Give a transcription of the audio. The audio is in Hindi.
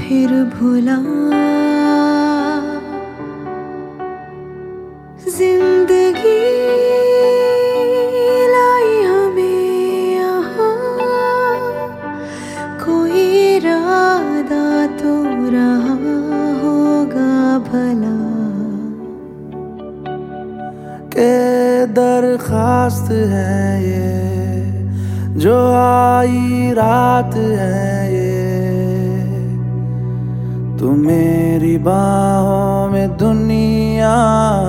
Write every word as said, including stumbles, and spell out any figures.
फिर भुला। जिंदगी लाई हमें यहाँ, कोई इरादा तो रहा होगा भला। के दरखास्त है ये जो आई रात है ये, तू मेरी बाहों में दुनिया